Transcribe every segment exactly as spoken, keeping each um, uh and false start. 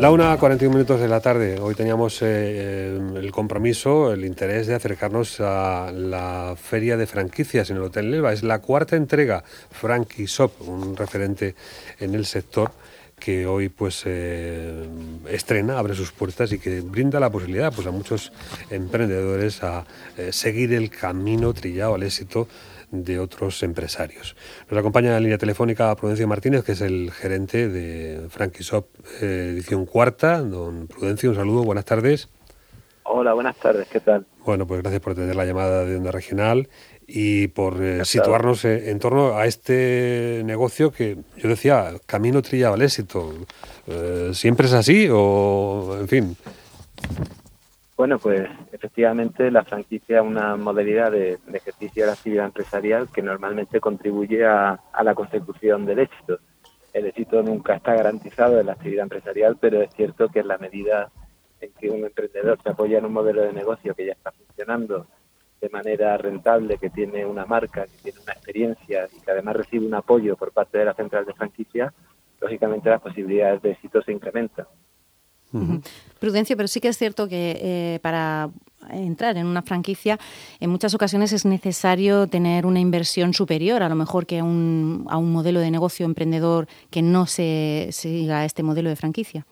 La una, cuarenta y un minutos de la tarde. Hoy teníamos eh, el compromiso, el interés de acercarnos a la Feria de Franquicias en el Hotel Leva. Es la cuarta entrega, Franquishop, un referente en el sector que hoy pues eh, estrena, abre sus puertas y que brinda la posibilidad pues a muchos emprendedores a eh, seguir el camino trillado al éxito de otros empresarios. Nos acompaña en la línea telefónica Prudencio Martínez, que es el gerente de Franquishop eh, edición cuarta. Don Prudencio, un saludo, buenas tardes. Hola, buenas tardes, ¿qué tal? Bueno, pues gracias por atender la llamada de Onda Regional y por eh, situarnos en, en torno a este negocio que yo decía, camino trillado al éxito. Eh, ¿Siempre es así o, en fin? Bueno, pues efectivamente la franquicia es una modalidad de, de ejercicio de la actividad empresarial que normalmente contribuye a, a la consecución del éxito. El éxito nunca está garantizado en la actividad empresarial, pero es cierto que en la medida en que un emprendedor se apoya en un modelo de negocio que ya está funcionando de manera rentable, que tiene una marca, que tiene una experiencia y que además recibe un apoyo por parte de la central de franquicia, lógicamente las posibilidades de éxito se incrementan. Uh-huh. Prudencio, pero sí que es cierto que eh, para entrar en una franquicia en muchas ocasiones es necesario tener una inversión superior a lo mejor que a un, a un modelo de negocio emprendedor que no se siga este modelo de franquicia.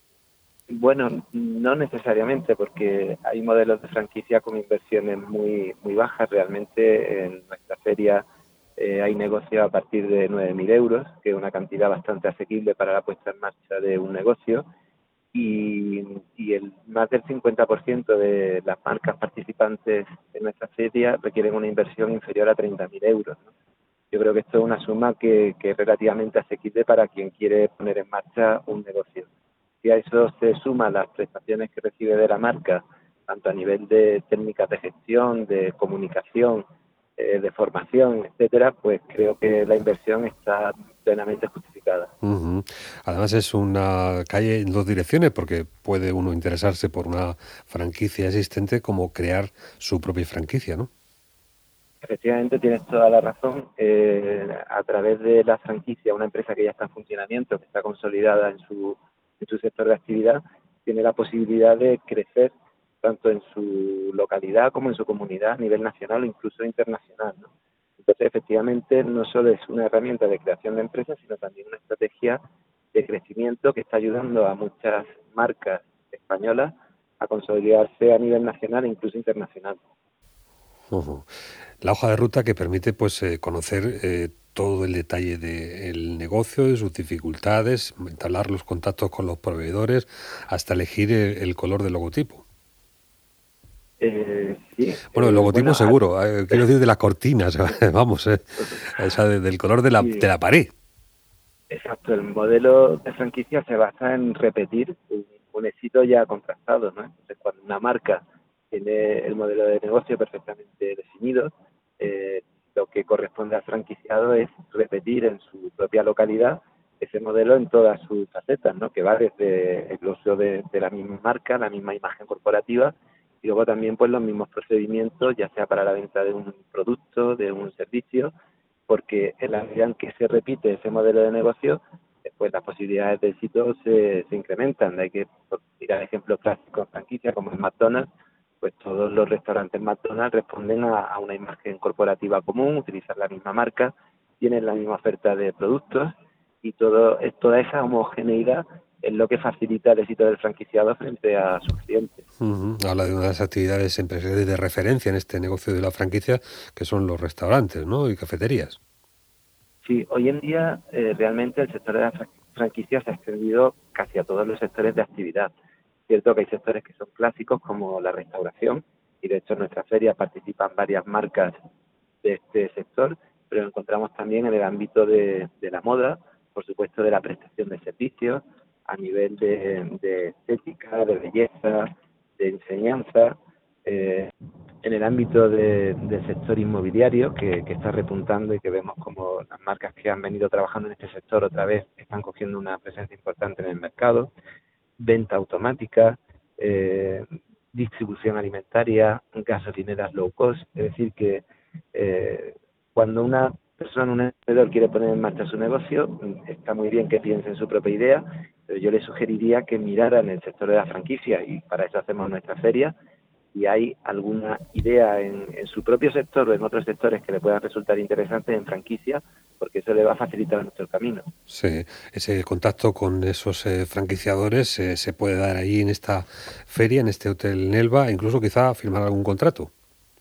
Bueno, no necesariamente, porque hay modelos de franquicia con inversiones muy muy bajas. Realmente en nuestra feria eh, hay negocios a partir de nueve mil euros, que es una cantidad bastante asequible para la puesta en marcha de un negocio. Y, y el más del cincuenta por ciento de las marcas participantes en nuestra feria requieren una inversión inferior a treinta mil euros, ¿no? Yo creo que esto es una suma que, que es relativamente asequible para quien quiere poner en marcha un negocio. Si a eso se suman las prestaciones que recibe de la marca, tanto a nivel de técnicas de gestión, de comunicación, eh, de formación, etcétera, pues creo que la inversión está plenamente justificada. Uh-huh. Además es una calle en dos direcciones, porque puede uno interesarse por una franquicia existente como crear su propia franquicia, ¿no? Efectivamente, tienes toda la razón. Eh, a través de la franquicia, una empresa que ya está en funcionamiento, que está consolidada en su, en su sector de actividad, tiene la posibilidad de crecer tanto en su localidad como en su comunidad a nivel nacional o incluso internacional, ¿no? Entonces, efectivamente, no solo es una herramienta de creación de empresas, sino también una estrategia de crecimiento que está ayudando a muchas marcas españolas a consolidarse a nivel nacional e incluso internacional. Uh-huh. La hoja de ruta que permite pues eh, conocer eh, todo el detalle del negocio, de sus dificultades, entablar los contactos con los proveedores, hasta elegir el, el color del logotipo. Eh, sí. Bueno, el eh, logotipo bueno, seguro, eh, quiero decir de las cortinas, vamos, eh, o sea, de, del color de la, sí, de la pared. exacto. El modelo de franquicia se basa en repetir un, un éxito ya contrastado, ¿no? Entonces, cuando una marca tiene el modelo de negocio perfectamente definido, eh, lo que corresponde al franquiciado es repetir en su propia localidad ese modelo en todas sus facetas, ¿no? Que va desde el uso de, de la misma marca, la misma imagen corporativa, y luego también pues los mismos procedimientos, ya sea para la venta de un producto, de un servicio, porque en la medida en que se repite ese modelo de negocio, pues las posibilidades de éxito se, se incrementan. Hay que mirar ejemplos clásicos en franquicia como en McDonald's, pues todos los restaurantes McDonald's responden a, a una imagen corporativa común, utilizan la misma marca, tienen la misma oferta de productos y todo toda esa homogeneidad es lo que facilita el éxito del franquiciado frente a sus clientes. Uh-huh. Habla de una de las actividades empresariales de referencia en este negocio de la franquicia, que son los restaurantes, ¿no? Y cafeterías. Sí, hoy en día eh, realmente el sector de la franquicia se ha extendido casi a todos los sectores de actividad. Es cierto que hay sectores que son clásicos como la restauración y de hecho en nuestra feria participan varias marcas de este sector, pero encontramos también en el ámbito de, de la moda, por supuesto de la prestación de servicios, a nivel de, de estética, de belleza, de enseñanza, eh, en el ámbito de, del sector inmobiliario que, que está repuntando y que vemos como las marcas que han venido trabajando en este sector otra vez están cogiendo una presencia importante en el mercado, venta automática, eh, distribución alimentaria, gasolineras low cost, es decir que eh, cuando una persona, un emprendedor quiere poner en marcha su negocio, está muy bien que piense en su propia idea, Pero yo les sugeriría que miraran el sector de la franquicia, y para eso hacemos nuestra feria. Si hay alguna idea en, en su propio sector o en otros sectores que le puedan resultar interesantes en franquicia, porque eso le va a facilitar nuestro camino. Sí, ese contacto con esos eh, franquiciadores eh, se puede dar ahí en esta feria, en este Hotel Nelva, incluso quizá firmar algún contrato.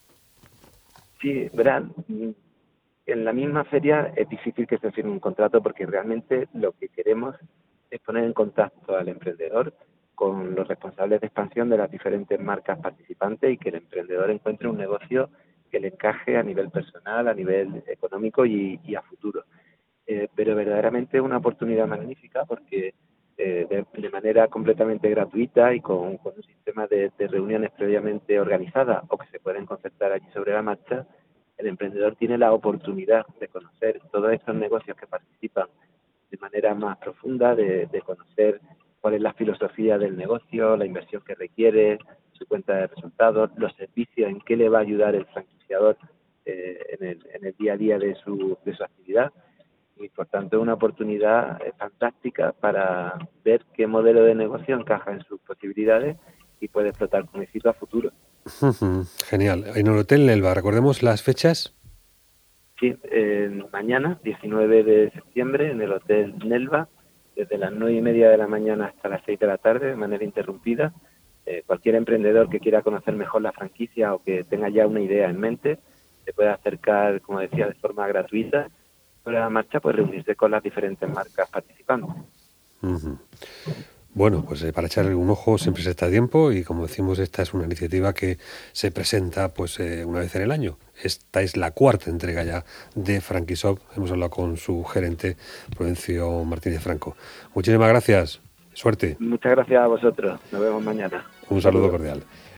Sí, verán, en la misma feria es difícil que se firme un contrato, porque realmente lo que queremos es poner en contacto al emprendedor con los responsables de expansión de las diferentes marcas participantes, y que el emprendedor encuentre un negocio que le encaje a nivel personal, a nivel económico y, y a futuro. Eh, pero verdaderamente es una oportunidad magnífica, porque eh, de, de manera completamente gratuita y con, con un sistema de, de reuniones previamente organizadas o que se pueden concertar allí sobre la marcha, el emprendedor tiene la oportunidad de conocer todos estos negocios que participan de manera más profunda, de, de conocer cuál es la filosofía del negocio, la inversión que requiere, su cuenta de resultados, los servicios, en qué le va a ayudar el franquiciador eh, en, el, en el día a día de su, de su actividad. Y por tanto es una oportunidad fantástica para ver qué modelo de negocio encaja en sus posibilidades y puede explotar con éxito a futuro. Genial. En el Hotel Nelva, recordemos las fechas. Sí, eh, mañana, diecinueve de septiembre, en el Hotel Nelva, desde las nueve y media de la mañana hasta las seis de la tarde, de manera interrumpida. Eh, cualquier emprendedor que quiera conocer mejor la franquicia o que tenga ya una idea en mente, se puede acercar, como decía, de forma gratuita. Sobre la marcha, pues reunirse con las diferentes marcas participantes. Uh-huh. Bueno, pues eh, para echarle un ojo siempre se está a tiempo, y como decimos, esta es una iniciativa que se presenta pues eh, una vez en el año. Esta es la cuarta entrega ya de Franquishop. Hemos hablado con su gerente, Prudencio Martínez Franco. Muchísimas gracias. Suerte. Muchas gracias a vosotros. Nos vemos mañana. Un saludo cordial.